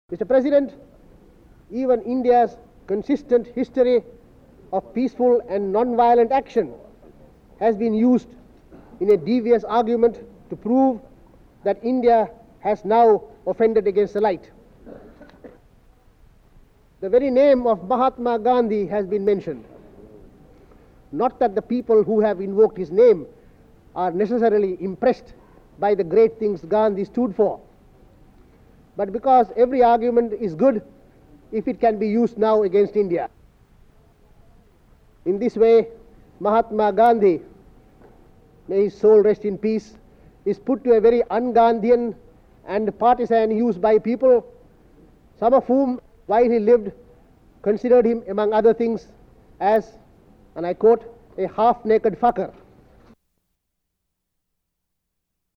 Mr. President, even India's consistent history of peaceful and non-violent action has been used in a devious argument to prove that India has now offended against the light. The very name of Mahatma Gandhi has been mentioned. Not that the people who have invoked his name are necessarily impressed by the great things Gandhi stood for, but because every argument is good if it can be used now against India. In this way, Mahatma Gandhi, may his soul rest in peace, is put to a very un-Gandhian and partisan use by people, some of whom, while he lived, considered him, among other things, as, and I quote, a half-naked fucker.